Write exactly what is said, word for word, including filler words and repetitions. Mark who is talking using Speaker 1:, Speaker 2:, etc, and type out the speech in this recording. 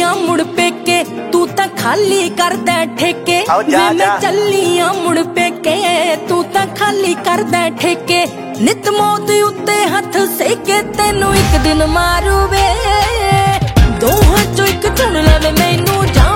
Speaker 1: ਚੱਲੀਆਂ ਮੁੜ ਪੇਕੇ ਤੂੰ ਤਾਂ ਖਾਲੀ ਕਰਦਾ ਠੇਕੇ ਵੇ ਮੈਂ ਚੱਲੀਆਂ ਮੁੜ ਪੇਕੇ ਤੂੰ ਤਾਂ ਖਾਲੀ ਕਰਦਾ ਠੇਕੇ ਨਿਤ ਮੌਤ ਉੱਤੇ ਹੱਥ ਸੇਕੇ ਤੈਨੂੰ ਇੱਕ ਦਿਨ ਮਾਰੂ ਵੇ ਦੋਹਾਂ ਚੋਂ ਇੱਕ ਚੁਣ ਲੈ ਵੇ ਮੈਨੂੰ।